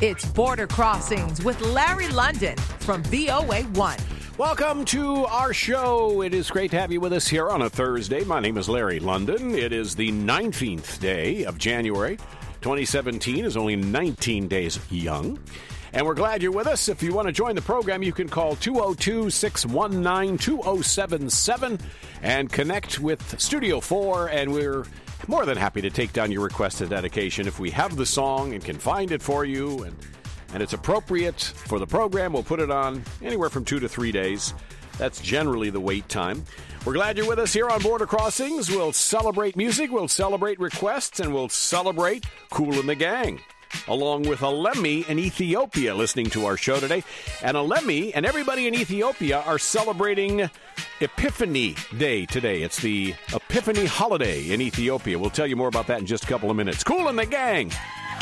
It's Border Crossings with Larry London from VOA1. Welcome to our show. It is great to have you with us here on a Thursday. My name is Larry London. It is the 19th day of January. 2017 is only 19 days young. And we're glad you're with us. If you want to join the program, you can call 202-619-2077 and connect with Studio 4. And we're more than happy to take down your requested dedication. If we have the song and can find it for you and it's appropriate for the program, we'll put it on anywhere from 2 to 3 days. That's generally the wait time. We're glad you're with us here on Border Crossings. We'll celebrate music, we'll celebrate requests, and we'll celebrate Kool and the Gang, along with Alemi in Ethiopia listening to our show today. And Alemi and everybody in Ethiopia are celebrating Epiphany Day today. It's the Epiphany holiday in Ethiopia. We'll tell you more about that in just a couple of minutes. Kool and the Gang.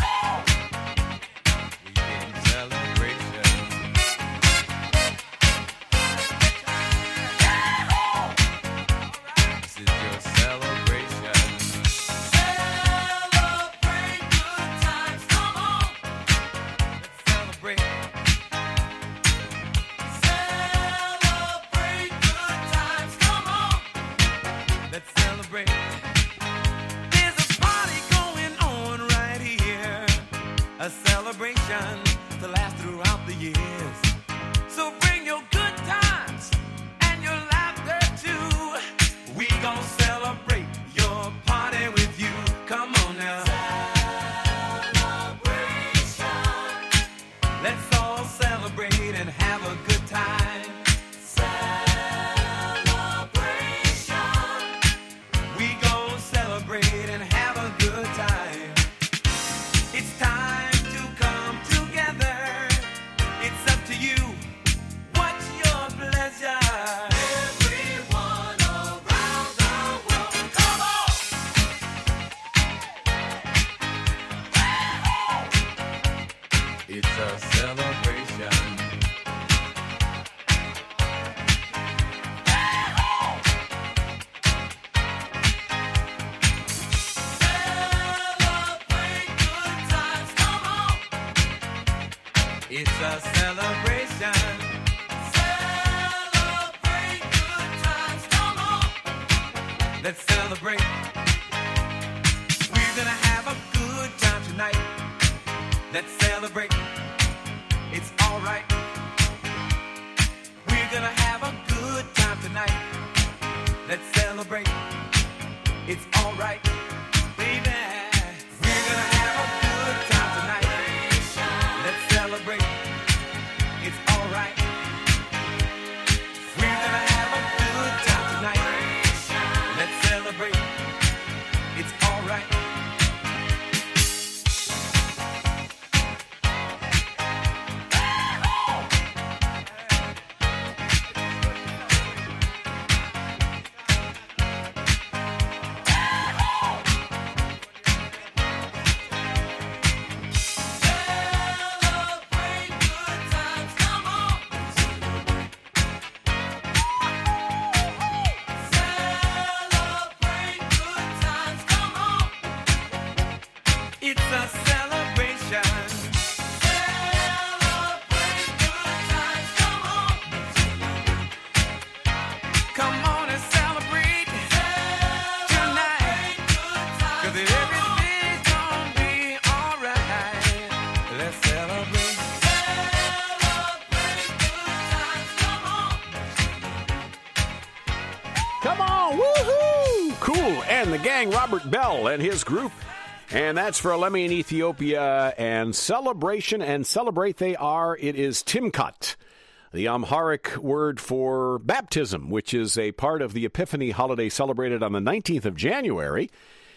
Robert Bell and his group, and that's for Alemi in Ethiopia. And celebration and celebrate they are. It is Timkat, the Amharic word for baptism, which is a part of the Epiphany holiday celebrated on the 19th of January.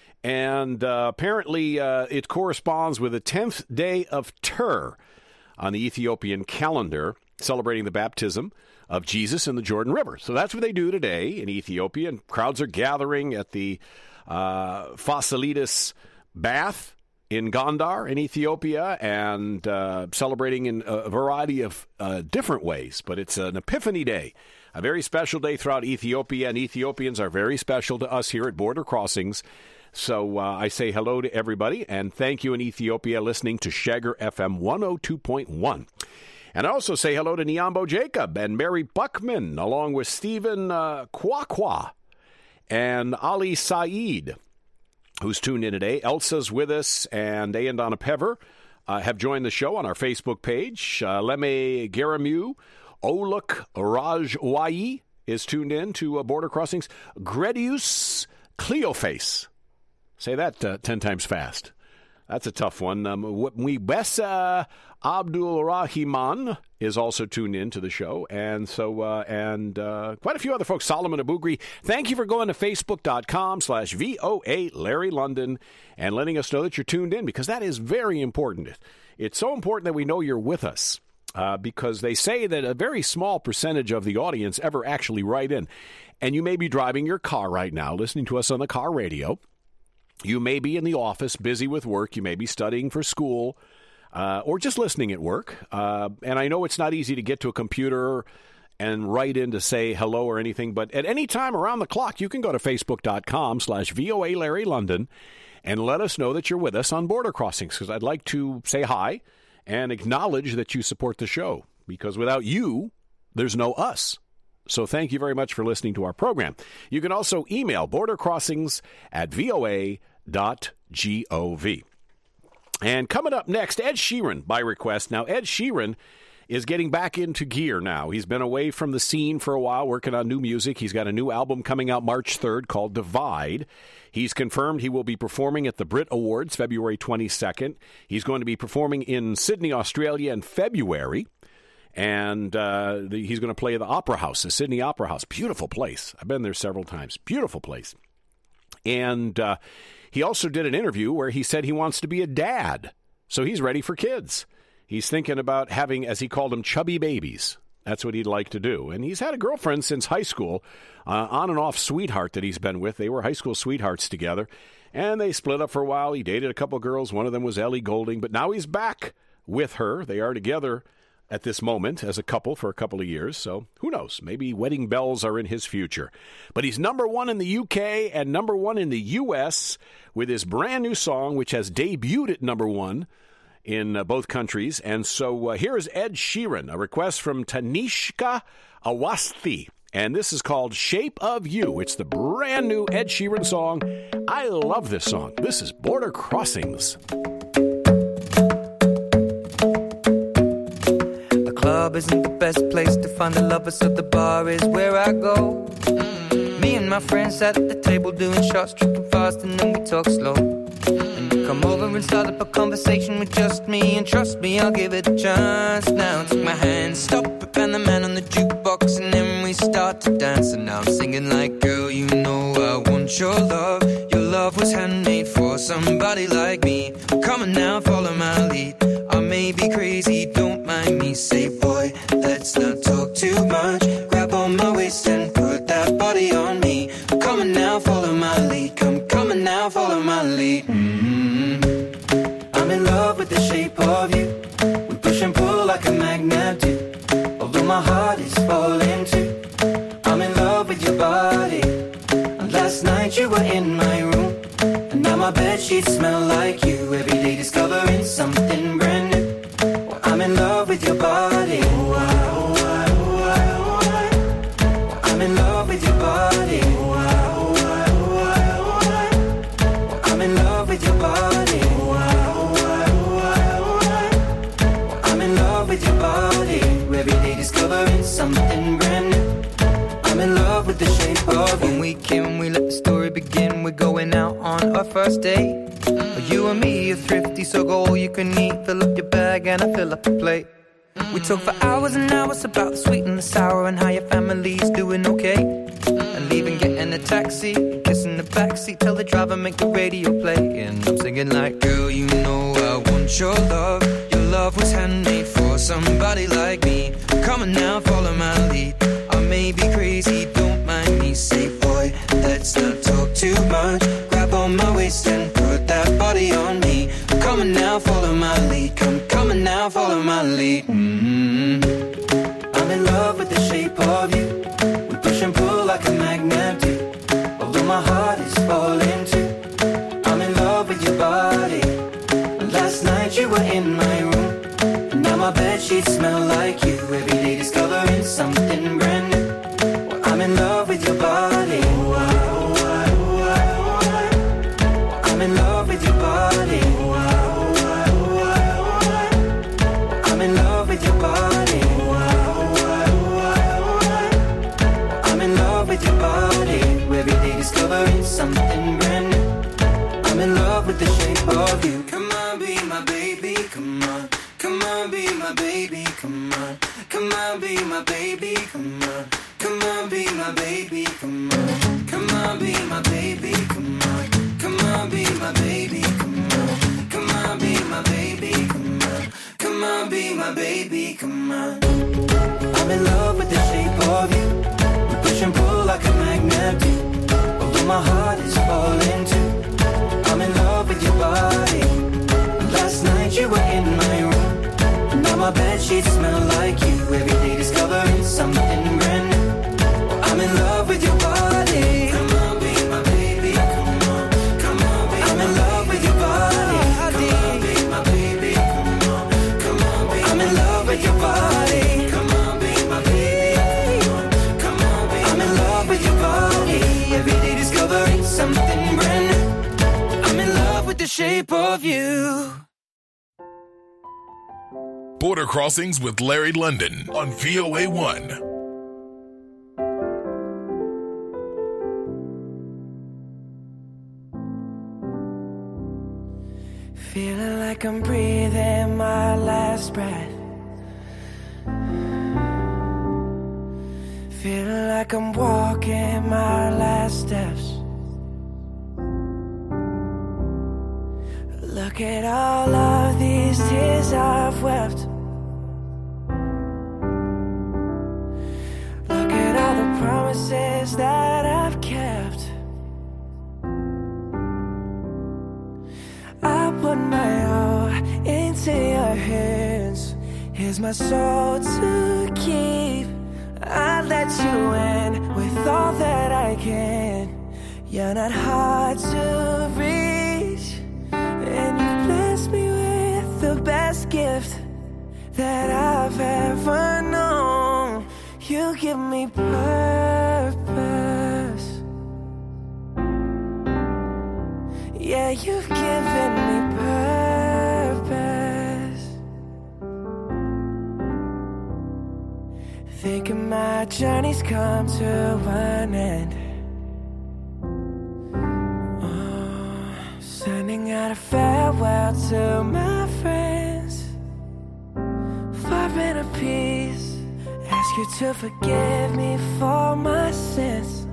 And apparently it corresponds with the 10th day of Tur on the Ethiopian calendar, celebrating the baptism of Jesus in the Jordan River. So that's what they do today in Ethiopia, and crowds are gathering at the Fasilides bath in Gondar in Ethiopia and celebrating in a variety of different ways. But it's an Epiphany Day, a very special day throughout Ethiopia, and Ethiopians are very special to us here at Border Crossings. So I say hello to everybody, and thank you in Ethiopia listening to Shagger FM 102.1. And I also say hello to Niambo Jacob and Mary Buckman, along with Stephen Kwakwa and Ali Saeed, who's tuned in today. Elsa's with us, and A and Donna Pever have joined the show on our Facebook page. Leme Garamu, Oluk Rajwai is tuned in to Border Crossings. Gredius Cleoface. Say that 10 times fast. That's a tough one. Mwibesa Abdul Rahiman is also tuned in to the show. And so, quite a few other folks. Solomon Abugri, thank you for going to Facebook.com/VOA Larry London and letting us know that you're tuned in, because that is very important. It's so important that we know you're with us. Because they say that a very small percentage of the audience ever actually write in. And you may be driving your car right now, listening to us on the car radio. You may be in the office, busy with work. You may be studying for school, or just listening at work. And I know it's not easy to get to a computer and write in to say hello or anything. But at any time around the clock, you can go to Facebook.com/VOA Larry London and let us know that you're with us on Border Crossings, because I'd like to say hi and acknowledge that you support the show, because without you, there's no us. So thank you very much for listening to our program. You can also email bordercrossings@voa.gov. And coming up next, Ed Sheeran by request. Now, Ed Sheeran is getting back into gear now. He's been away from the scene for a while, working on new music. He's got a new album coming out March 3rd called Divide. He's confirmed he will be performing at the Brit Awards February 22nd. He's going to be performing in Sydney, Australia in February. And he's going to play the Opera House, the Sydney Opera House. Beautiful place. I've been there several times. Beautiful place. And he also did an interview where he said he wants to be a dad. So he's ready for kids. He's thinking about having, as he called them, chubby babies. That's what he'd like to do. And he's had a girlfriend since high school, on and off sweetheart that he's been with. They were high school sweethearts together. And they split up for a while. He dated a couple girls. One of them was Ellie Goulding. But now he's back with her. They are together at this moment as a couple for a couple of years. So who knows? Maybe wedding bells are in his future. But he's number one in the UK and number one in the US with his brand new song, which has debuted at number one in both countries. And so here is Ed Sheeran, a request from Tanishka Awasthi. And this is called Shape of You. It's the brand new Ed Sheeran song. I love this song. This is Border Crossings. The club isn't the best place to find the lovers, so the bar is where I go. Me and my friends sat at the table doing shots, tripping fast, and then we talk slow. Come over and start up a conversation with just me, and trust me, I'll give it a chance. Now take my hand, stop it, and the man on the jukebox, and then we start to dance. And now I'm singing like, girl, you know I want your love. Your love was handmade for somebody like me. Come on now, follow my lead. I may be crazy, don't mind me. Say, boy, let's not talk too much. Grab on my waist and put that body on me. Come on now, follow my lead. Come on now, follow my lead. I'm in love with the shape of you. We push and pull like a magnet do. Although my heart is falling too. I'm in love with your body. And last night you were in my room. And now my bedsheets smell like you. Every day discovering something brand new. Well, I'm in love with your body. I'm in love with your body. I'm in love with your body. I'm in love with your body. Every day discovering something brand new. I'm in love with the shape of you. When we came, we let the story begin. We're going out on our first date. You and me are thrifty, so go all you can eat. Fill up your bag and I fill up the plate. We talk for hours and hours about the sweet and the sour and how your family's doing okay. And leaving, getting a taxi, kissing the backseat, tell the driver make the radio play. And I'm singing like, girl, you know I want your love. Your love was handmade for somebody like me. Come on now, follow my lead. I may be crazy, don't mind me. Say, boy, let's not talk too much. Grab on my waist and put that body on me. Come on now, follow my lead. Come on now, follow my lead. I'm in love with the shape of you. We push and pull like a magnet do. Although my heart is falling too. sheets smell like you. Every day discovering something brand new. Well, I'm in love with your body. I'm in love with your body. I'm in love with your body. I'm in love with your body. Every day discovering something brand new. I'm in love with the shape of you. Come on, be my baby, come on. Come on, be my baby, come on. Come on, be my baby, come on. Come on, be my baby, come on. Come on, be my baby, come on. Come on, be my baby, come on. Come on, be my baby, come on. Come on, be my baby, come on. I'm in love with the shape of you. We push and pull like a magnet do. Although my heart is falling too. I'm in love with your body. Last night you were in my room. Now my bedsheets smell like you. Every day discovering something brand new. I'm in love with your body. Come on, be my baby. Come on, come on, be I'm in love with your body. Come on, be my baby. Come on, come on, be I'm in love with your body. Come on, be my baby. Come on, be I'm in love with your body. Every day discovering something brand new. I'm in love with the shape of you. Border Crossings with Larry London on VOA1. Feeling like I'm breathing my last breath. Feeling like I'm walking my last steps. Look at all of these tears I've wept. Look at all the promises that I've kept. I put my all into your hands. Here's my soul to keep. I let you in with all that I can. You're not hard to reach. And you blessed me with the best gift that I've ever known. You give me purpose. Yeah, you've given me purpose. Thinking my journey's come to an end. Sending out a farewell to my friends. Far in a peace. Ask you to forgive me for my sins.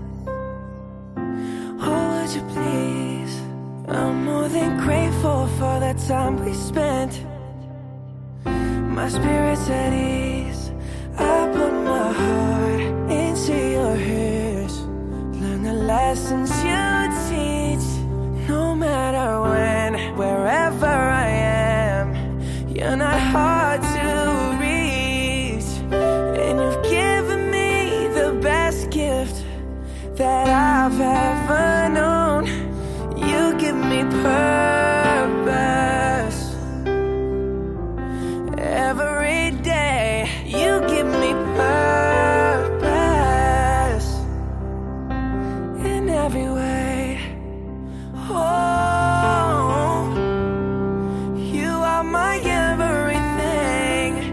Oh, would you please? I'm more than grateful for the time we spent. My spirit's at ease. I put my heart into your hands. Learn the lessons you teach. No matter when, wherever I am, you're not hard to reach. And you've given me the best gift that I've ever known. You give me purpose. Every day, you give me purpose. In every way. Oh, you are my everything.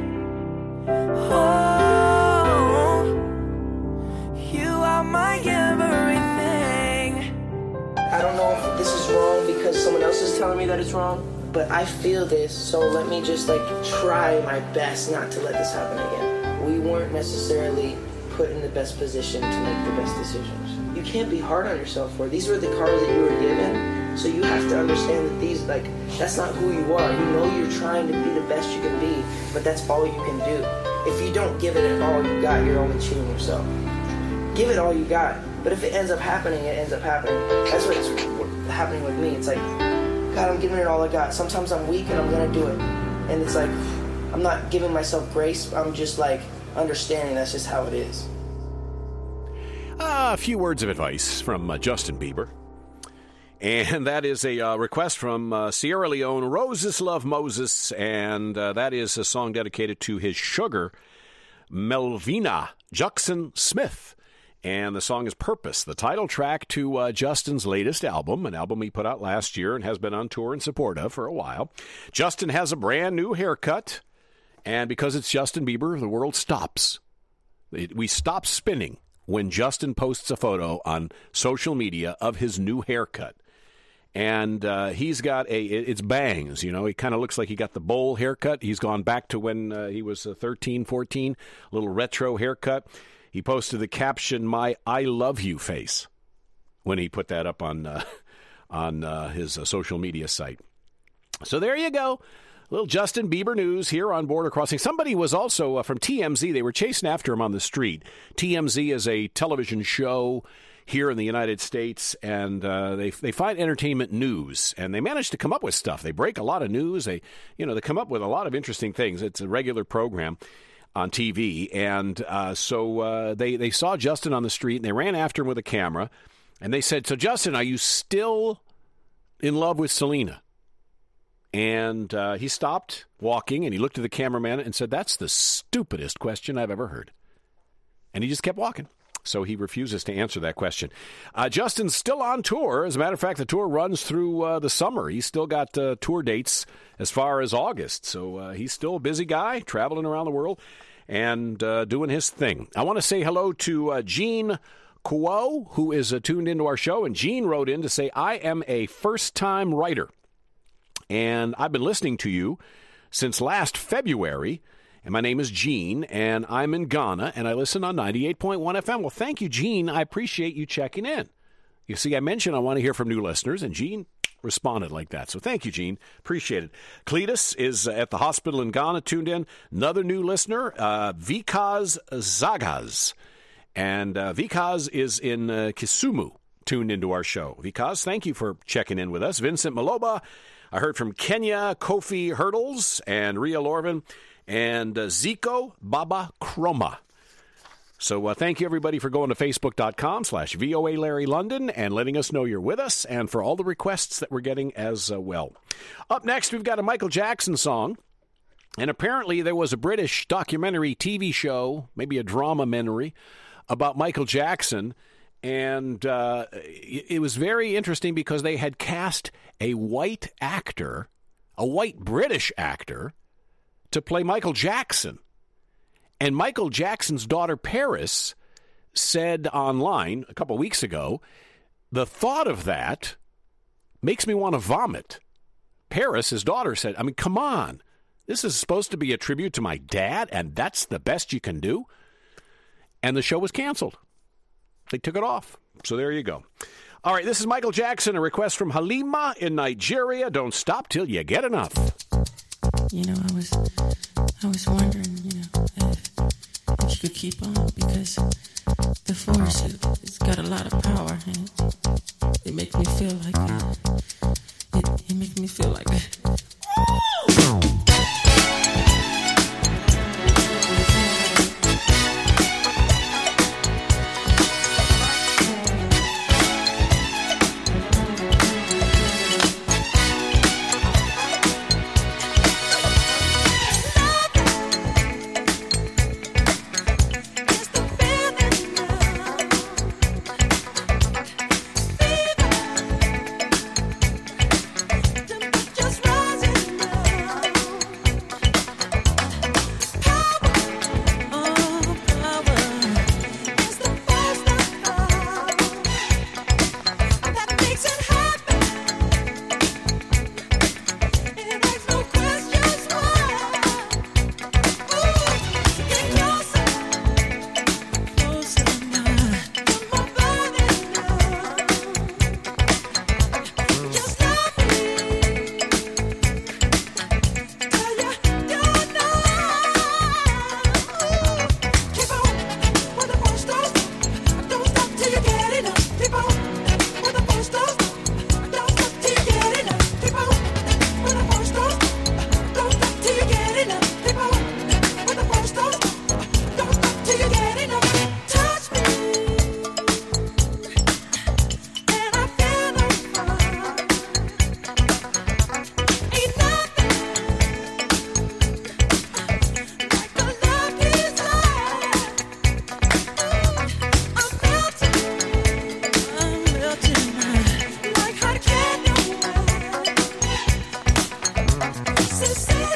Oh, you are my everything. I don't know if this is wrong because someone else is telling me that it's wrong, but I feel this, so let me just try my best not to let this happen again. We weren't necessarily put in the best position to make the best decisions. You can't be hard on yourself for it. These were the cards that you were given, so you have to understand that these, that's not who you are. You know you're trying to be the best you can be, but that's all you can do. If you don't give it all you got, you're only cheating yourself. Give it all you got, but if it ends up happening, it ends up happening. That's what's happening with me. It's like, God, I'm giving it all I got. Sometimes I'm weak and I'm gonna do it. And it's like, I'm not giving myself grace, I'm just understanding that's just how it is. A few words of advice from Justin Bieber. And that is a request from Sierra Leone, Roses Love Moses, and that is a song dedicated to his sugar, Melvina Jackson Smith. And the song is Purpose, the title track to Justin's latest album, an album he put out last year and has been on tour in support of for a while. Justin has a brand new haircut, and because it's Justin Bieber, the world stops. We stop spinning when Justin posts a photo on social media of his new haircut. And he's got it's bangs, you know. He kind of looks like he got the bowl haircut. He's gone back to when he was 13, 14, a little retro haircut. He posted the caption, "My I love you face," when he put that up on his social media site. So there you go. A little Justin Bieber news here on Border Crossing. Somebody was also from TMZ. They were chasing after him on the street. TMZ is a television show here in the United States, and they find entertainment news, and they manage to come up with stuff. They break a lot of news. They come up with a lot of interesting things. It's a regular program on TV, and so they saw Justin on the street, and they ran after him with a camera, and they said, "So Justin, are you still in love with Selena?" And he stopped walking, and he looked at the cameraman and said, "That's the stupidest question I've ever heard." And he just kept walking. So he refuses to answer that question. Justin's still on tour. As a matter of fact, the tour runs through the summer. He's still got tour dates as far as August. So he's still a busy guy, traveling around the world and doing his thing. I want to say hello to Gene Kuo, who is tuned into our show. And Gene wrote in to say, "I am a first-time writer, and I've been listening to you since last February. And my name is Gene, and I'm in Ghana, and I listen on 98.1 FM. Well, thank you, Gene. I appreciate you checking in. You see, I mentioned I want to hear from new listeners, and Gene responded like that. So thank you, Gene. Appreciate it. Cletus is at the hospital in Ghana, tuned in. Another new listener, Vikas Zagas. And Vikas is in Kisumu, tuned into our show. Vikas, thank you for checking in with us. Vincent Maloba. I heard from Kenya, Kofi Hurdles, and Ria Lorvin, and Zico Baba Chroma. So thank you, everybody, for going to Facebook.com/VOA Larry London and letting us know you're with us, and for all the requests that we're getting as well. Up next, we've got a Michael Jackson song. And apparently there was a British documentary TV show, maybe a drama-mentary, about Michael Jackson. And it was very interesting because they had cast a white actor, a white British actor, to play Michael Jackson. And Michael Jackson's daughter, Paris, said online a couple weeks ago, "The thought of that makes me want to vomit." Paris, his daughter, said, "I mean, come on. This is supposed to be a tribute to my dad, and that's the best you can do?" And the show was canceled. They took it off. So there you go. All right, this is Michael Jackson, a request from Halima in Nigeria. Don't stop till you get enough. You know, I was wondering, if you could keep on, because the force, it's got a lot of power, and it makes me feel like it makes me feel like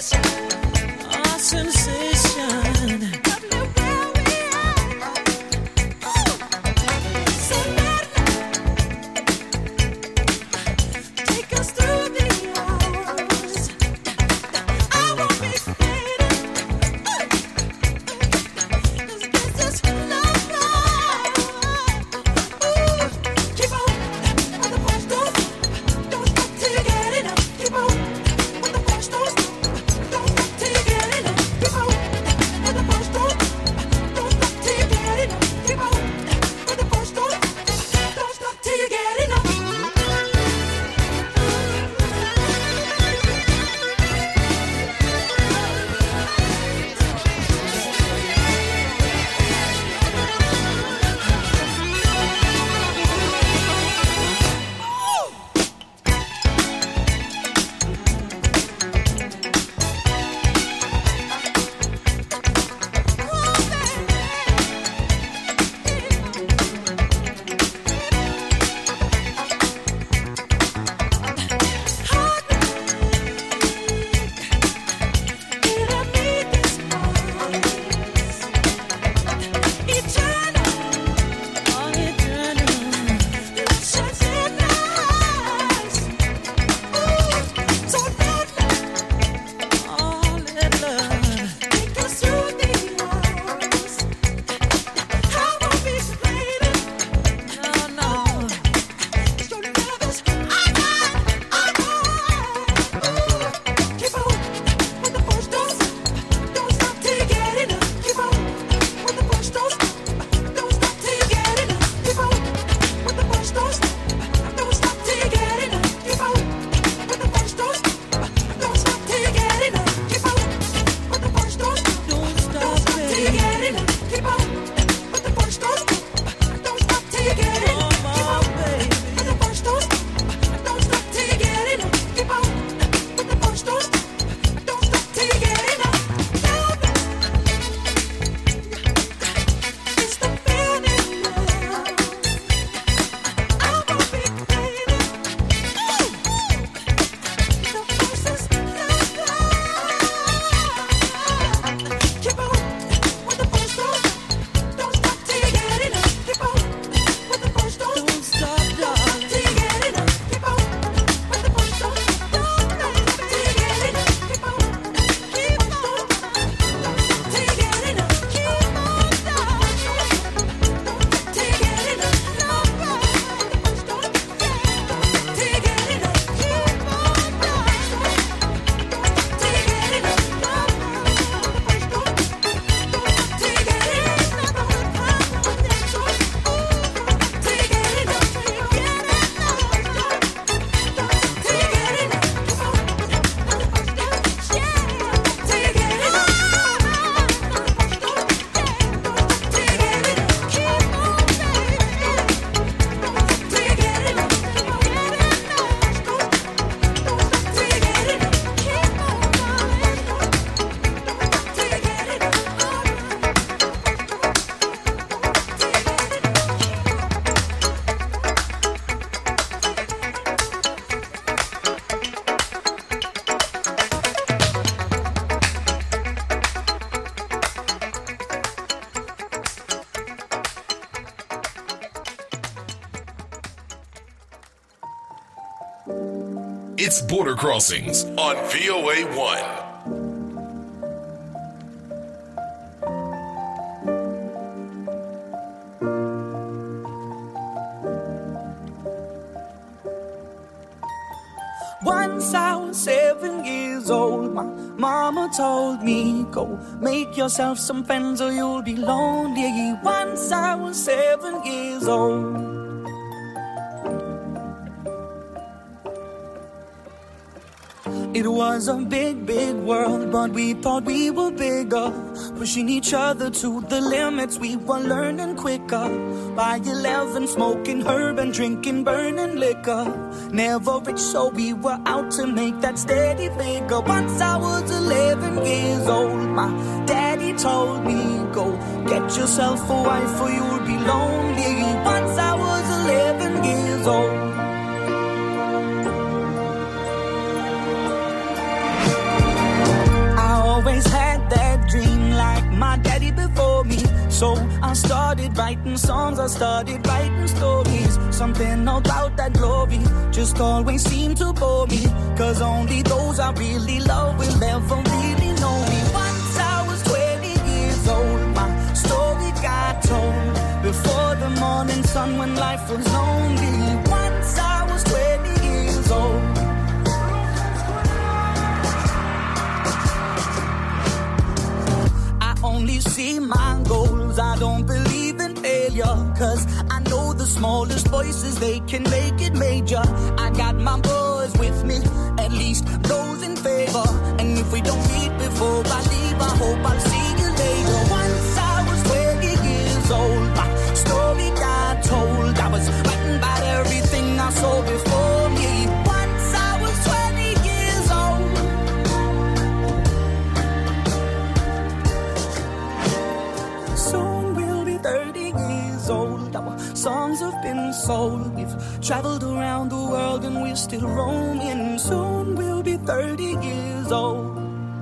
It's Border Crossings on VOA 1. Once I was 7 years old, my mama told me, go make yourself some friends or you'll be lonely. Once I was 7 years old. It was a big, big world, but we thought we were bigger, pushing each other to the limits. We were learning quicker. By 11, smoking herb and drinking burning liquor. Never rich, so we were out to make that steady figure. Once I was 11 years old, my daddy told me, go get yourself a wife or you'll be lonely. Once I was 11 years old. started writing songs, I started writing stories. Something about that glory just always seemed to bore me, 'cause only those I really love will ever really know me. Once I was 20 years old, my story got told before the morning sun when life was lonely. Once I was 20 years old. Only see my goals, I don't believe in failure, 'cause I know the smallest voices, they can make it major. I got my boys with me, at least those in favor, and if we don't meet before I leave, I hope I'll see you later. Once I was 20 years old, my story got told. I was writing about everything I saw before me. Once I was 20 years old. Soon we'll be 30 years old. Our songs have been sold. We've traveled around the world and we're still roaming. Soon we'll be 30 years old.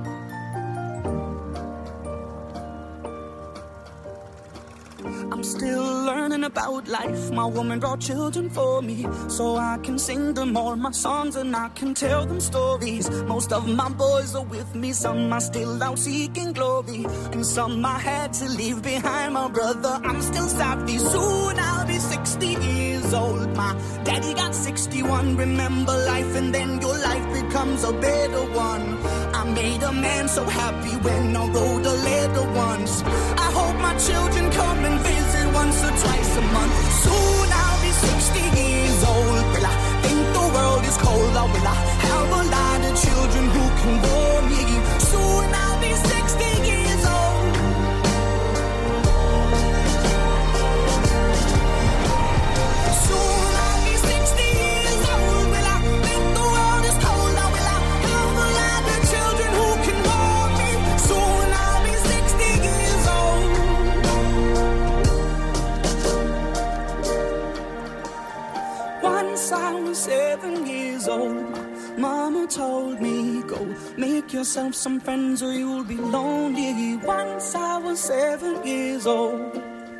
I'm still learning about life. My woman brought children for me, so I can sing them all my songs and I can tell them stories. Most of my boys are with me, some are still out seeking glory, and some I had to leave behind. My brother, I'm still savvy. Soon I'll be 60 years old. My daddy got 61. Remember life and then your life becomes a better one. I made a man so happy when I wrote a letter once. I hope my children come and visit once or twice a month. Soon I'll be 60 years old. Will I think the world is cold, or will I have a lot of children who can bore me? Soon I'll be 60 years old. Soon I'll be 60 years old. Will I think the world is cold, or will I have a lot of children who can bore me? Soon I'll be 60 years old. Once I was 7 years old, Mama told me, go make yourself some friends or you'll be lonely. Once I was 7 years old.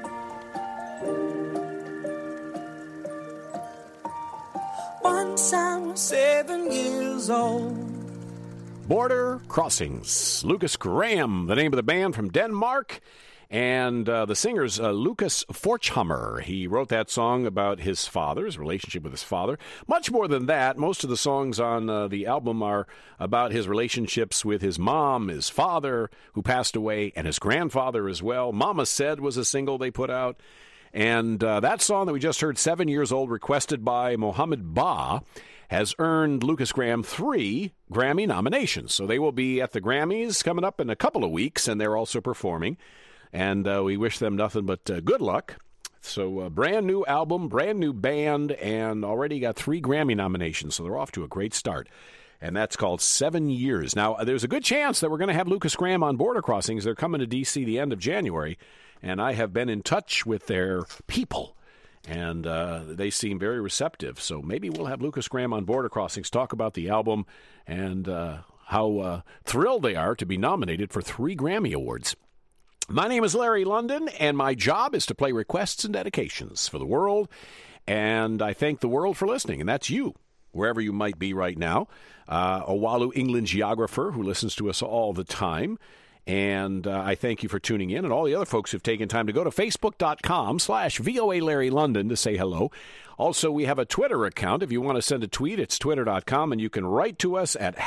Once I was 7 years old. Border Crossings. Lucas Graham, the name of the band from Denmark. And the singer's Lucas Forchhammer. He wrote that song about his relationship with his father. Much more than that, most of the songs on the album are about his relationships with his mom, his father, who passed away, and his grandfather as well. Mama Said was a single they put out. And that song that we just heard, 7 years old, requested by Mohammed Ba, has earned Lucas Graham 3 Grammy nominations. So they will be at the Grammys coming up in a couple of weeks, and they're also performing. And we wish them nothing but good luck. So brand new album, brand new band, and already got 3 Grammy nominations. So they're off to a great start. And that's called 7 Years. Now, there's a good chance that we're going to have Lucas Graham on Border Crossings. They're coming to D.C. the end of January. And I have been in touch with their people. And they seem very receptive. So maybe we'll have Lucas Graham on Border Crossings talk about the album and how thrilled they are to be nominated for 3 Grammy Awards. My name is Larry London, and my job is to play requests and dedications for the world, and I thank the world for listening, and that's you, wherever you might be right now. Owalu, England geographer, who listens to us all the time, and I thank you for tuning in, and all the other folks who've taken time to go to Facebook.com/VOA Larry London to say hello. Also, we have a Twitter account. If you want to send a tweet, it's Twitter.com, and you can write to us at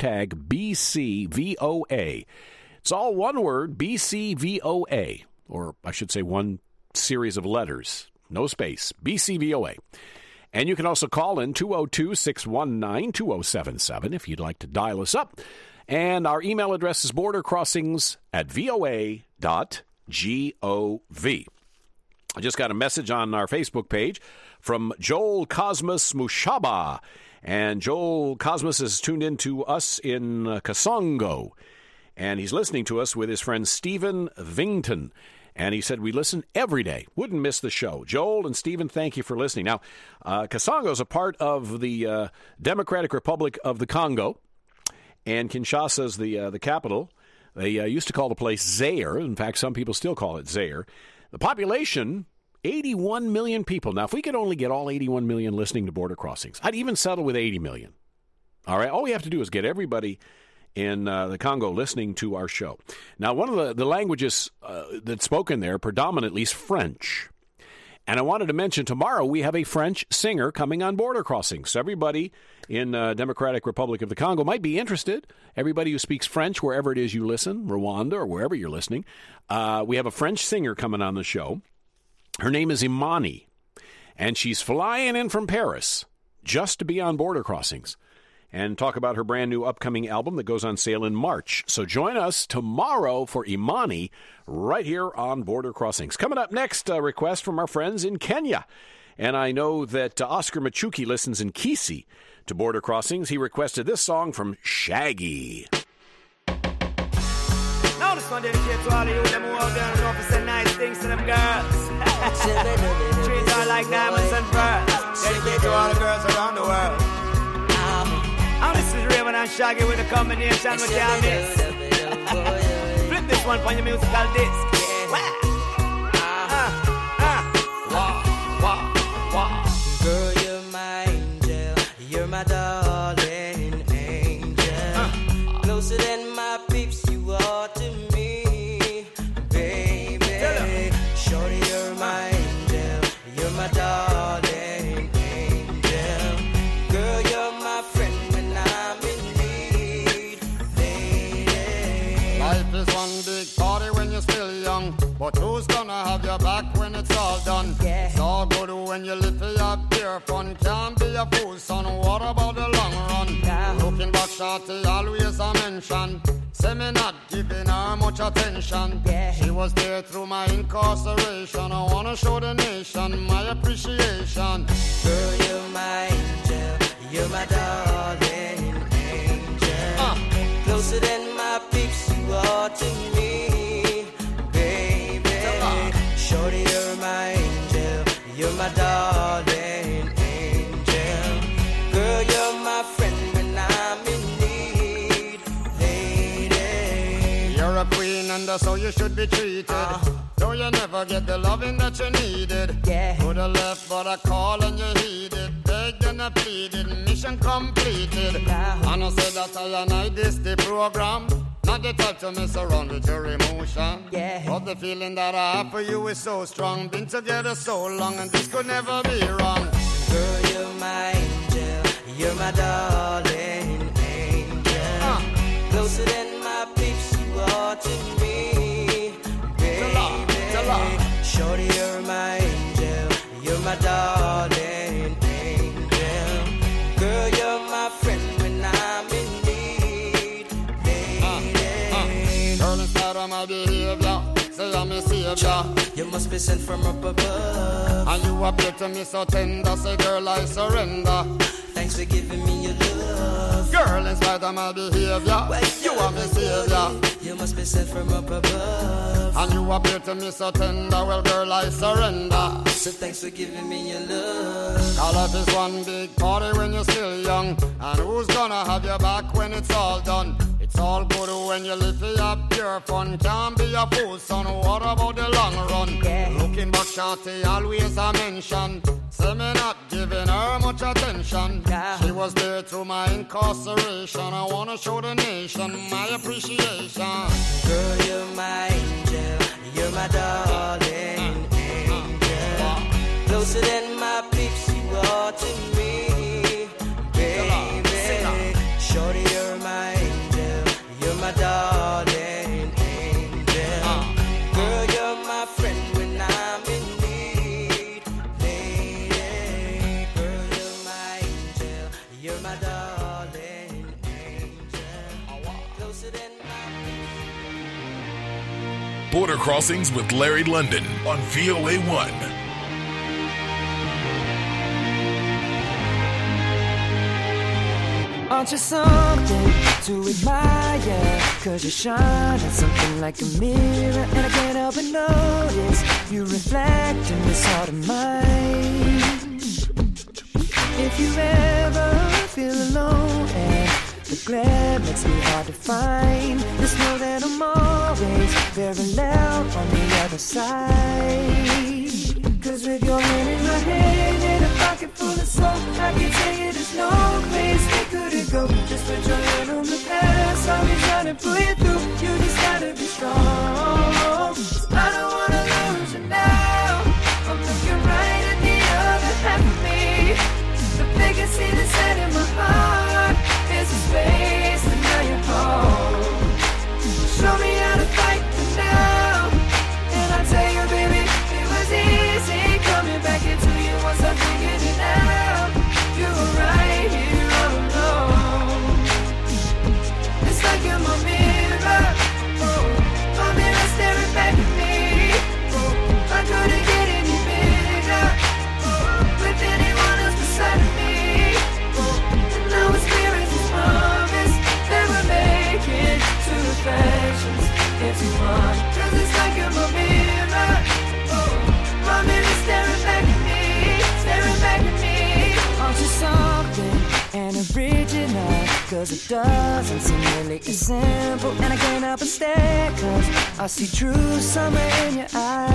#BCVOA. It's all one word, BCVOA, or I should say one series of letters, no space, BCVOA. And you can also call in 202-619-2077 if you'd like to dial us up. And our email address is bordercrossings@voa.gov. I just got a message on our Facebook page from Joel Cosmos Mushaba. And Joel Cosmos has tuned in to us in Kasongo. And he's listening to us with his friend Stephen Vington. And he said, we listen every day. Wouldn't miss the show. Joel and Stephen, thank you for listening. Now, Kasongo is a part of the Democratic Republic of the Congo. And Kinshasa is the capital. They used to call the place Zaire. In fact, some people still call it Zaire. The population, 81 million people. Now, if we could only get all 81 million listening to Border Crossings, I'd even settle with 80 million. All right, all we have to do is get everybody in the Congo listening to our show. Now, one of the languages that's spoken there predominantly is French. And I wanted to mention tomorrow we have a French singer coming on Border Crossings. So everybody in Democratic Republic of the Congo might be interested. Everybody who speaks French, wherever it is you listen, Rwanda or wherever you're listening, we have a French singer coming on the show. Her name is Imani, and she's flying in from Paris just to be on Border Crossings and talk about her brand new upcoming album that goes on sale in March. So join us tomorrow for Imani right here on Border Crossings. Coming up next, a request from our friends in Kenya. And I know that Oscar Machuki listens in Kisii to Border Crossings. He requested this song from Shaggy. Now this one dedicated to all of you them who out there and know to say nice things to them girls. Treat her like diamonds and pearls. Dedicated to all the girls around the world. And this is Raven and Shaggy with a combination with your miss. Flip this one on your musical disc. Girl, you're my angel. You're my darling angel. Closer than my peeps, you are to me, baby. Shorty, you're my angel. You're my darling angel. Girl, you're my friend. Life is one big party when you're still young, but who's gonna have your back when it's all done? Yeah. It's all good when you live for your pure fun. Can't be a fool, son. What about the long run? Yeah. Looking back, shorty, always a mention. Say me not giving her much attention. Yeah. She was there through my incarceration. I wanna show the nation my appreciation. Girl, you're my angel. You're my darling angel. Closer than my peeps, you are to me, baby. Shorty, you're my angel. You're my darling angel. Girl, you're my friend when I'm in need, lady. You're a queen and that's how you should be treated. Though you never get the loving that you needed. Yeah. Could have left but I called and you heeded. Begged and I pleaded, mission completed. And I said that I and I this the program. Not the type to mess around with your emotion. Yeah. But the feeling that I have for you is so strong. Been together so long and this could never be wrong. Girl, you're my angel. You're my darling angel. Closer than my peeps, you are to me, baby. Shorty, you're my angel. You're my darling angel. Girl, you're my friend when I'm in need, lady. Girl, in spite of my behavior, say I'm a savior. You must be sent from up above. And you appear to me so tender. Say, girl, I surrender. Thanks for giving me your love. Girl, in spite of my behavior, you are my savior. You must be sent from up above. And you appear to me so tender. Well, girl, I surrender. So thanks for giving me your love. All life is one big party when you're still young. And who's gonna have your back when it's all done? It's all good when you live for your pure fun. Can't be a fool, son. What about the long run? Yeah. Looking back, shorty, always a mention. Say me not giving her much attention. Yeah. She was there through my incarceration. I wanna show the nation my appreciation. Girl, you're my angel. You're my darling angel. Closer than my peeps, you are to me, baby. Shorty, you're my angel. You're my darling angel. Girl, you're my friend when I'm in need, lady. Girl, you're my angel. You're my darling angel. Closer than my Border Crossings with Larry London on VOA1. Aren't you something to admire? Cause you shine at something like a mirror, and I can't help but notice you reflect in this heart of mine. If you ever feel alone and The glare makes me hard to find. Just know that I'm always very loud on the other side. Cause with your hand in my hand and a pocket full of soap, I can tell you there's no place we couldn't go. Just put your hand on the past, I'll be trying to pull you through. You just gotta be strong. I don't wanna lose you now. I'm looking right at the other half of me. The vacancy that's set in my heart is a space, and now you're home. Show me how to fight for now, and I'll tell you, baby, it was easy coming back into you once I figured it out. You were right here all alone. It's like you're my mirror, my mirror staring back at me. I couldn't get any bigger with anyone else beside me. And now it's clear as this promise that we're making two reflections into one. Cause it's like you're my mirror, my mirror staring back at me, staring back at me. Aren't you something and original? Cause it doesn't seem really as simple. And I can't help but stare, cause I see true summer in your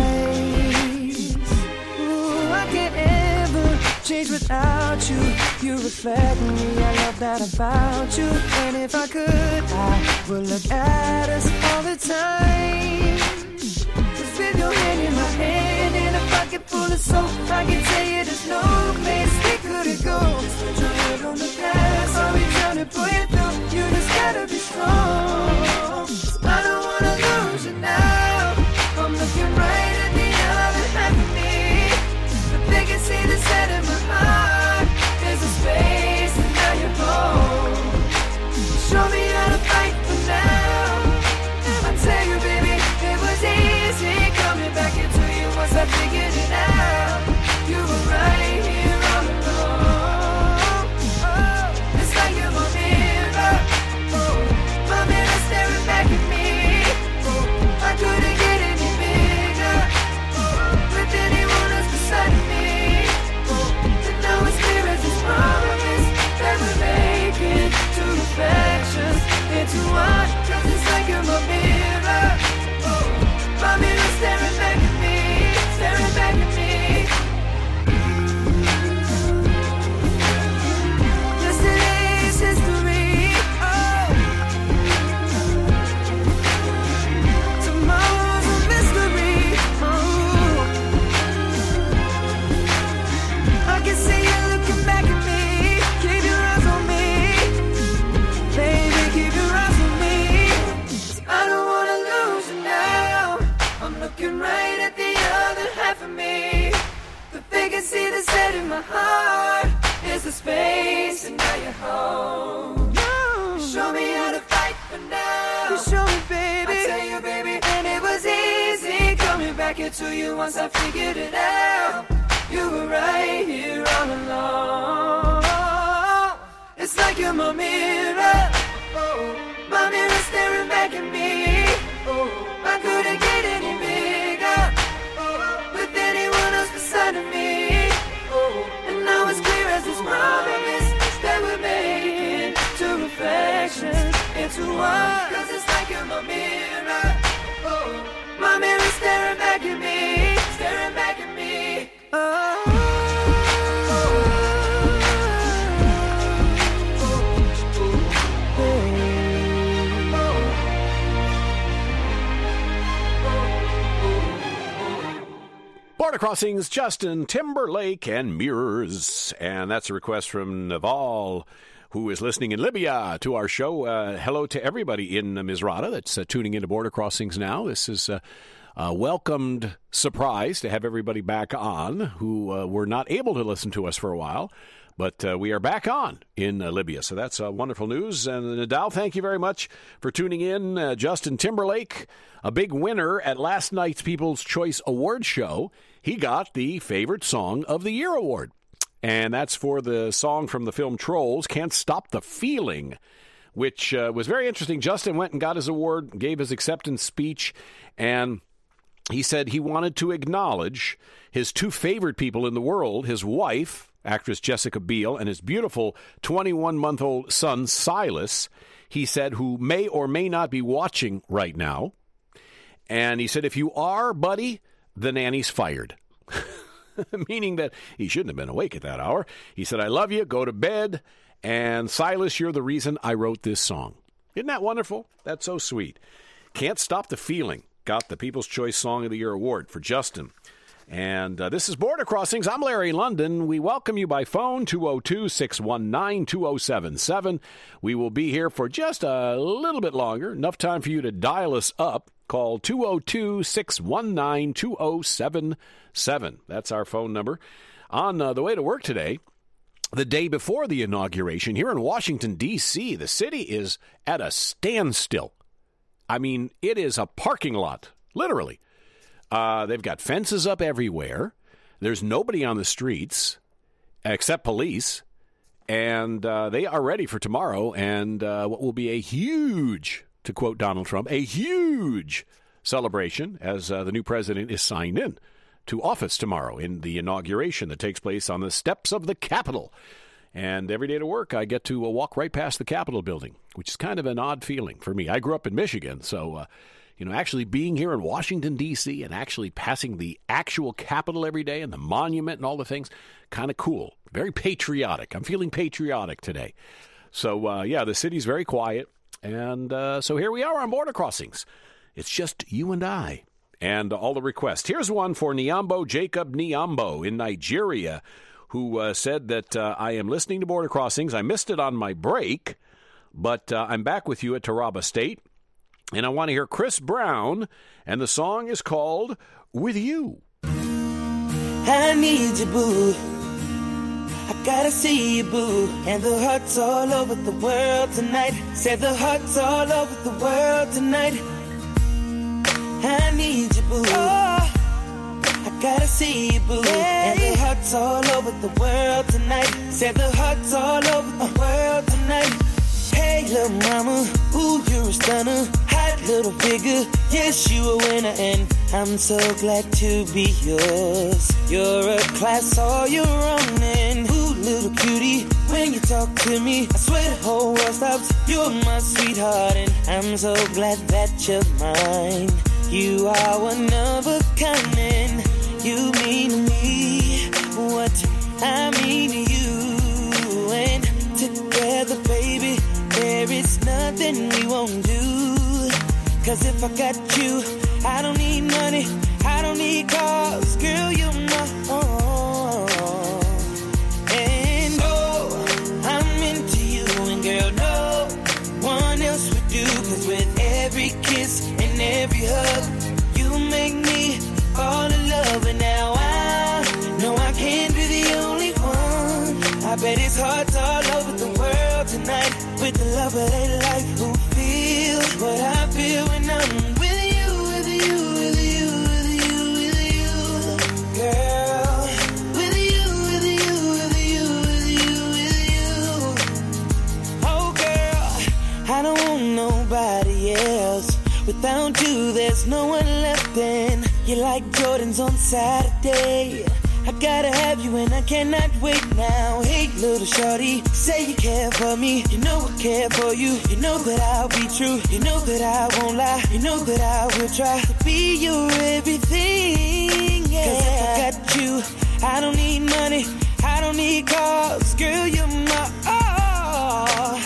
eyes. Ooh, I can't ever change without you. You reflect me, I love that about you. And if I could, I would look at us all the time. Cause with your hand in my hand and a pocket full of soap, I can tell you there's no place we couldn't go. Just put your head on the past, I'll be trying to pull you through. You just gotta be strong. I don't wanna lose you now. I'm looking right at the other half of me. The vacancy that's set in my heart is a space, and now you're home. Show me how to fight for now. I tell you, baby, it was easy coming back into you once I figured it out. You were right here all alone. Oh, it's like you're my mirror, my mirror staring back at me. I couldn't get any bigger with anyone else beside me. And now it's clear as this promise that we're making two reflections into one. Cause it's like you're my mirror, my mirror staring back at me, staring back at me. Yesterday's history, tomorrow's a mystery. I can see you looking back at me. Keep your eyes on me, baby, keep your eyes on me. I don't wanna lose you now. I'm looking right at the other half of me. The vacancy that's set in my heart is the space, and now you're home. You show me how to fight for now. You show me, baby. I tell you, baby, and it was easy coming back into you once I figured it out. You were right here all along. It's like you're my mirror, my mirror staring back at me. I couldn't get any bigger with anyone else beside of me. And now it's clear as this promise that we're making two reflections into one. Cause it's like you're my mirror, my mirror staring back at me, staring back at me. Border Crossings, Justin Timberlake and Mirrors. And that's a request from Naval, who is listening in Libya to our show. Hello to everybody in Misrata that's tuning into Border Crossings now. This is a welcomed surprise to have everybody back on who were not able to listen to us for a while. But we are back on in Libya, so that's wonderful news. And Nadal, thank you very much for tuning in. Justin Timberlake, a big winner at last night's People's Choice Award show. He got the Favorite Song of the Year award, and that's for the song from the film Trolls, Can't Stop the Feeling, which was very interesting. Justin went and got his award, gave his acceptance speech, and he said he wanted to acknowledge his two favorite people in the world, his wife, actress Jessica Biel, and his beautiful 21-month-old son, Silas, he said, who may or may not be watching right now. And he said, if you are, buddy, the nanny's fired. Meaning that he shouldn't have been awake at that hour. He said, I love you, go to bed. And Silas, you're the reason I wrote this song. Isn't that wonderful? That's so sweet. Can't Stop the Feeling got the People's Choice Song of the Year award for Justin. And this is Border Crossings. I'm Larry London. We welcome you by phone, 202-619-2077. We will be here for just a little bit longer. Enough time for you to dial us up. Call 202-619-2077. That's our phone number. On the way to work today, the day before the inauguration, here in Washington, D.C., the city is at a standstill. I mean, it is a parking lot, literally. They've got fences up everywhere. There's nobody on the streets except police. And they are ready for tomorrow and what will be a huge, to quote Donald Trump, a huge celebration as the new president is signed in to office tomorrow in the inauguration that takes place on the steps of the Capitol. And every day to work, I get to walk right past the Capitol building, which is kind of an odd feeling for me. I grew up in Michigan, so, actually being here in Washington, D.C., and actually passing the actual Capitol every day and the monument and all the things, kind of cool. Very patriotic. I'm feeling patriotic today. So, the city's very quiet. And so here we are on Border Crossings. It's just you and I and all the requests. Here's one for Niambo Jacob Niambo in Nigeria, who said that I am listening to Border Crossings. I missed it on my break, but I'm back with you at Taraba State. And I want to hear Chris Brown, and the song is called With You. I need you, boo. I gotta see you, boo. And the hearts all over the world tonight. Say the hearts all over the world tonight. I need you, boo. Oh, I gotta see you, boo. Hey. And the hearts all over the world tonight. Say the hearts all over the world tonight. Hey, little mama, ooh, you're a stunner. Hot little figure, yes, you a winner. And I'm so glad to be yours. You're a class all your own. And ooh, little cutie, when you talk to me, I swear the whole world stops. You're my sweetheart, and I'm so glad that you're mine. You are one of a kind, and you mean to me what I mean to you. And together, baby, there is nothing we won't do. 'Cause if I got you, I don't need money, I don't need cars. Girl, you're my own. And oh, I'm into you. And girl, no one else would do. 'Cause with every kiss and every hug, you make me fall in love. And now I know I can't be the only one. I bet it's hearts all over the world tonight. With the love of their life, who feel what I feel when I'm with you, with you, with you, with you, with you, girl. With you, with you, with you, with you, with you. Oh, girl, I don't want nobody else. Without you, there's no one left. And you're like Jordans on Saturday. I gotta have you and I cannot wait now. Hey, little shorty, say you care for me. You know I care for you. You know that I'll be true. You know that I won't lie. You know that I will try to be your everything, yeah. 'Cause if I got you, I don't need money, I don't need cars. Girl, you're my all,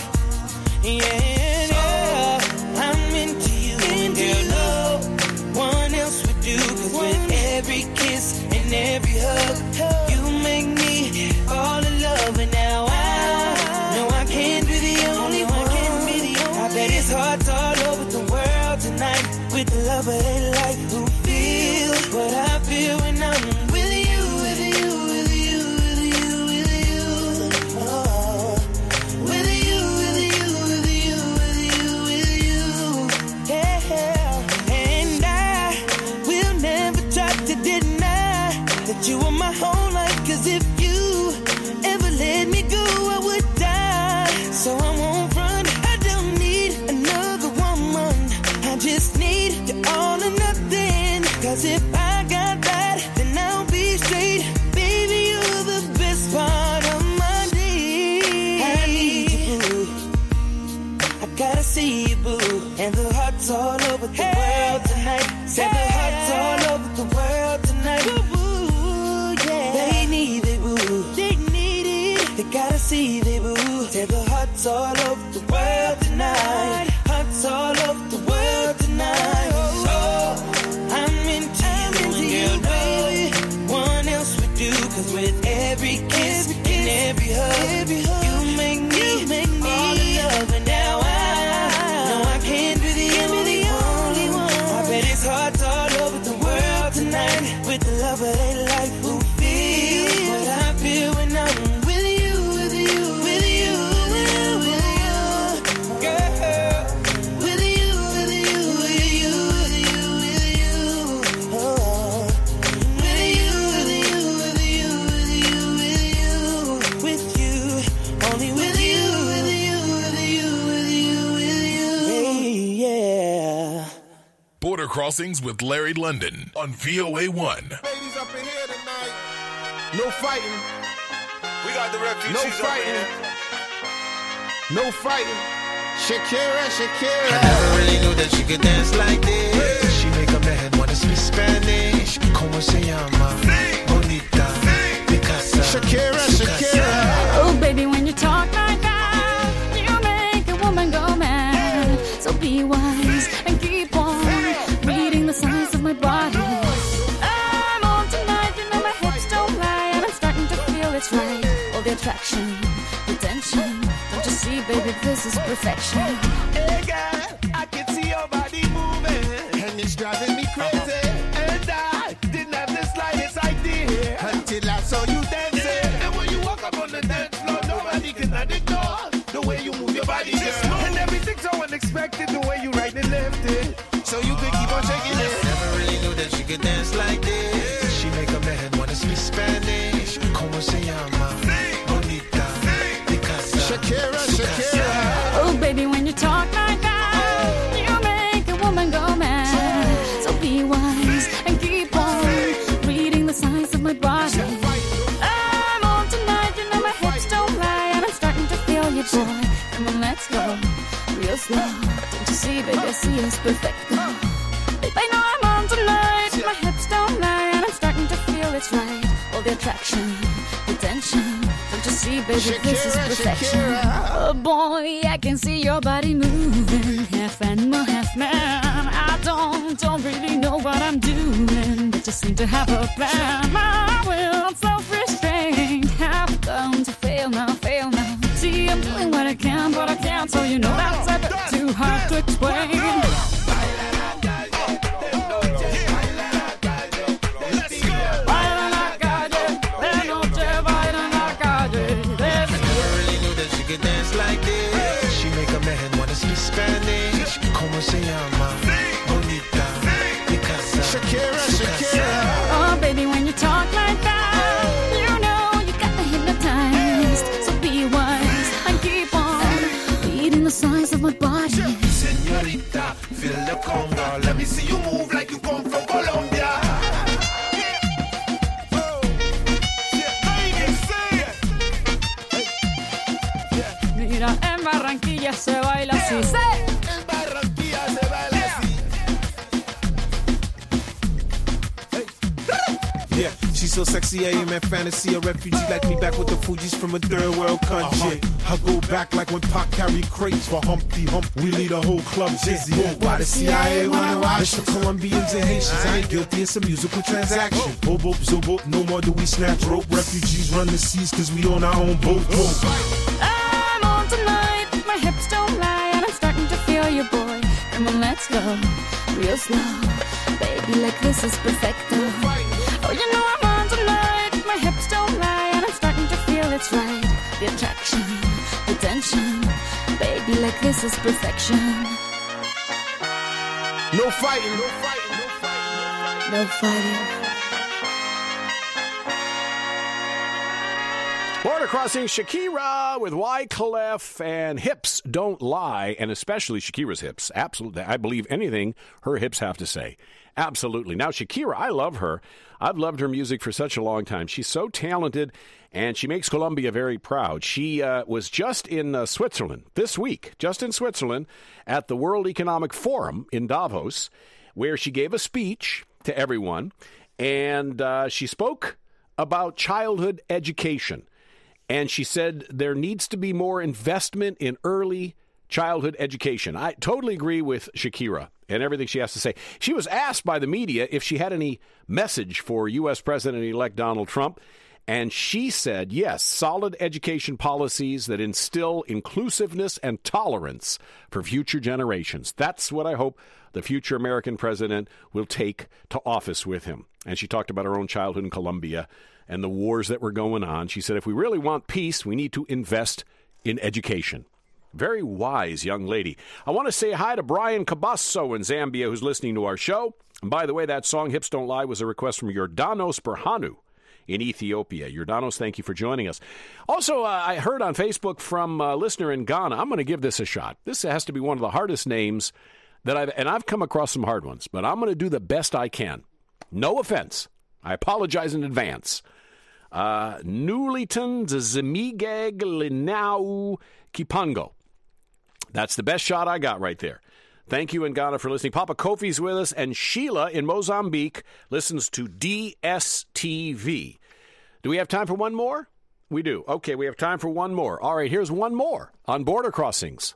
yeah. I'm into you, and girl, no one else would do. 'Cause with every kiss and every hug, you make me fall in love. And now I know I can't be the only one. I bet it's hearts all over the world tonight. With the love of their life, who feel what I feel when I'm with you, with you, with you, with you, with you. Oh, with you, with you, with you, with you, with you. Yeah, and I will never try to deny that you are my whole life. 'Cause if you ever let me go, I would die. So I won't run, I don't need another woman. I just need you all or nothing. 'Cause if I got that, then I'll be straight. Baby, you're the best part boo. And the hearts all over the world tonight. Said the hearts all over the world tonight. Ooh, yeah. They need it, boo. They need it. They gotta see it, boo. Said the hearts all over the world tonight. Hearts all over the world tonight. Oh, I'm into you, baby. One else would do, 'cause with every kiss and every hug, you make me all in love. And now I know I can't be the only one. I bet it's hearts all over the world tonight. With the love of their life who feel what I feel when I'm with you, with you, with you, with you, with you, girl. With you, with you, with you, with you, with you, oh. With you, with you, with you, with you, with you, with you, only with you, with you, with you, with you, with you. Hey, yeah. Border Crossings with Larry London on VOA1. Ladies up in here tonight. No fighting. We got the refugees No fighting. No fighting. Shakira, Shakira. I never really knew that she could dance like this. She make a man wanna speak Spanish. Como se llama? Bonita. Picasa. Shakira, Shakira. Oh, baby, when you talk like that, you make a woman go mad. So be wise and keep on reading the signs of my body. I'm on tonight, you know my hips don't lie, and I'm starting to feel it's right. All the attraction, the tension. Don't you see, baby, this is perfection. Hey, girl, I can see your body moving, and it's driving me crazy. And I didn't have the slightest idea until I saw you dancing. And when you walk up on the dance floor, nobody can ignore the way you move your body, girl. And everything's so unexpected, the way you right and left it, so you can keep on shaking it. Never really knew that she could dance like this. She make a man wanna speak Spanish. Como se llama? Bonita. Picasa. Shakira, Shakira. Oh, baby, when you talk like that, you make a woman go mad. So be wise and keep on reading the signs of my body. I'm on tonight, you know my hips don't lie, and I'm starting to feel you, boy. Come on, let's go real slow. Don't you see, baby, I see it's perfect. Babe, I know I'm on tonight. My hips don't lie, and I'm starting to feel it's right. All the attraction, the tension. Don't you see, baby, this is perfection. Oh boy, I can see your body moving, half animal, half man. I don't really know what I'm doing, but just seem to have a plan. My will, self-restraint, have come to fail now, fail now. See, I'm doing what I can, but I can't, so you know that's a bit too hard to explain. Like this. She make a man wanna speak Spanish. Como se llama? Bonita. Picasa. Shakira, Shakira. Oh, baby, when you talk like that, you know you got me hypnotized. So be wise and keep on reading the signs of my body. Señorita, feel the conga. Let me see you move like you come from Colombia. Mira, en Barranquilla se baila así. En Barranquilla se baila así. Yeah, she's so sexy, I am in fantasy. A refugee like me back with the Fugees from a third world country. I go back like when Pac carried crates for Humpty Hump. We lead a whole club dizzy. Why the CIA wanna watch? It's the Colombians and Haitians. I ain't guilty, it's a musical transaction. Bobo, zobo, no more do we snatch rope. Refugees run the seas cause we own our own boat. I'm on tonight, my hips don't lie, and I'm starting to feel you, boy. Come on, let's go real slow. Baby, like this is perfecto. Oh, you know I'm on tonight, my hips don't lie, and I'm starting to feel it's right. The attraction, the tension. Baby, like this is perfection. No fighting, no fighting, no fighting, no fighting. No fighting. Border Crossing, Shakira with Wyclef and Hips Don't Lie, and especially Shakira's hips. Absolutely. I believe anything her hips have to say. Absolutely. Now, Shakira, I love her. I've loved her music for such a long time. She's so talented, and she makes Colombia very proud. She was just in Switzerland this week, just in Switzerland, at the World Economic Forum in Davos, where she gave a speech to everyone, and she spoke about childhood education. And she said there needs to be more investment in early childhood education. I totally agree with Shakira and everything she has to say. She was asked by the media if she had any message for U.S. President-elect Donald Trump, and she said, yes, solid education policies that instill inclusiveness and tolerance for future generations. That's what I hope the future American president will take to office with him. And she talked about her own childhood in Colombia and the wars that were going on. She said, if we really want peace, we need to invest in education. Very wise young lady. I want to say hi to Brian Cabasso in Zambia, who's listening to our show. And by the way, that song, Hips Don't Lie, was a request from Yordanos Berhanu in Ethiopia. Yordanos, thank you for joining us. Also, I heard on Facebook from a listener in Ghana. I'm going to give this a shot. This has to be one of the hardest names that I've come across some hard ones, but I'm going to do the best I can. No offense. I apologize in advance. Nulitan Zemigeg Linau Kipango. That's the best shot I got right there. Thank you in Ghana for listening. Papa Kofi's with us, and Sheila in Mozambique listens to DSTV. Do we have time for one more? We do. Okay, we have time for one more. All right, here's one more on Border Crossings.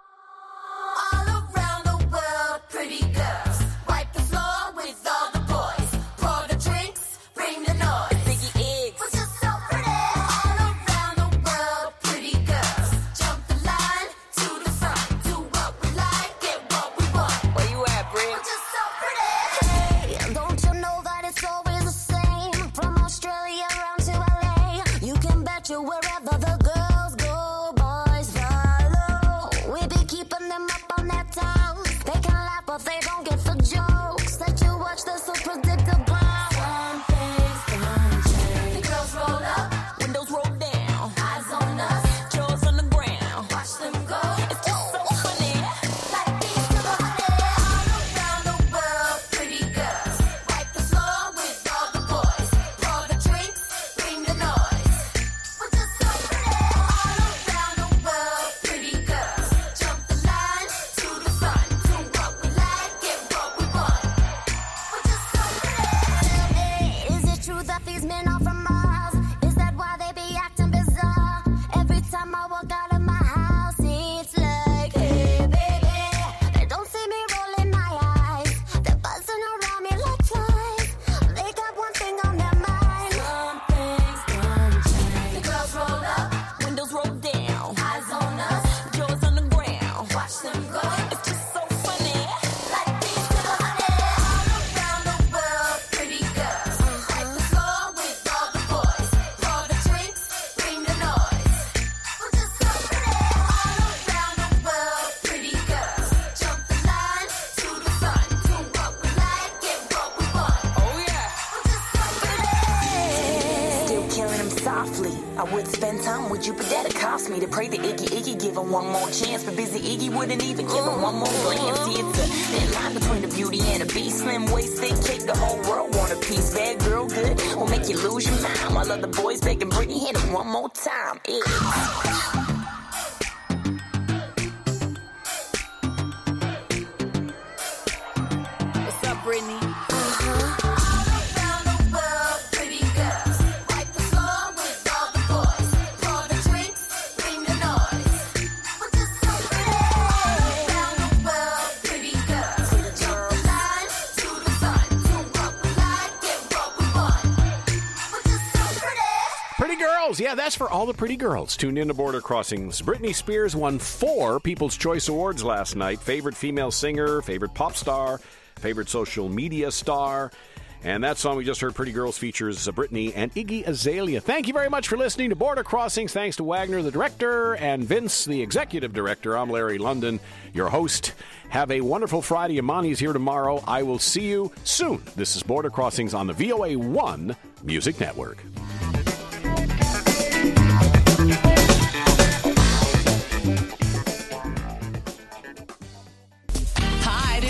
All around the world, pretty girls. Wipe the floor with all the boys. Pour the drinks, bring the noise. Biggie eggs. We're just so pretty. All around the world, pretty girls. Jump the line to the front. Do what we like, get what we want. Where you at, Brick? We're just so pretty. Hey, don't you know that it's always the same? From Australia around to LA. You can bet you wherever the girls go, boys follow. We be keeping them up on their toes. They can laugh, but they don't get the jokes. That you watch, they're so predictable. Some things gonna change. The girls roll up, Windows roll down. eyes on us, Jaws on the ground. watch them go. It's just so funny. Like these to the honey. All around the world, pretty girls. Wipe the floor with all the boys. Pour the drinks, bring the noise. We're just so pretty. All around the world, pretty girls. Jump the line to the front. Do what we like, get what we want. We're just so pretty. Is it true that these men are from Mars? Is that why they be acting bizarre? Every time I walk out of my house, it's like, hey, baby. They don't see me rolling my eyes. They're buzzing around me like flies. They got one thing on their mind. Something's gonna change. The girls roll up, Windows roll down. eyes on us, Jaws on the ground. watch them go. It's just so funny. Like these to the honey. All around the world, pretty girls. Wipe the floor with all the boys. Pour the drinks, bring the noise. We're just so pretty. All around the world, pretty girls. Jump the line to the front. Do what we like, get what we want. Oh, yeah. We're just so pretty. Still killing him softly. I would spend time with you, but that'd cost me to pray to Iggy, give him one more chance. But busy Iggy wouldn't even give him one more glance. See, it's a thin line between the beauty and the beast. Slim waist, thick cake, the whole world want a piece. Bad girl, good, will make you lose your mind. While other boys begging Britney, hit him one more time. Yeah. What's up, Brittany? All around the world, pretty girls. Wipe the floor with all the boys. Pour the drinks, bring the noise. We're just so pretty. All around the world, pretty girls. Jump the line to the front. Do what we like, get what we want. We're just so pretty. Pretty girls. Yeah, that's for all the pretty girls. Tuned in to Border Crossings. Britney Spears won 4 People's Choice Awards last night. Favorite female singer, favorite pop star, favorite social media star. And that song we just heard, Pretty Girls, features Britney and Iggy Azalea. Thank you very much for listening to Border Crossings. Thanks to Wagner, the director, and Vince, the executive director. I'm Larry London, your host. Have a wonderful Friday. Imani's here tomorrow. I will see you soon. This is Border Crossings on the VOA1 Music Network.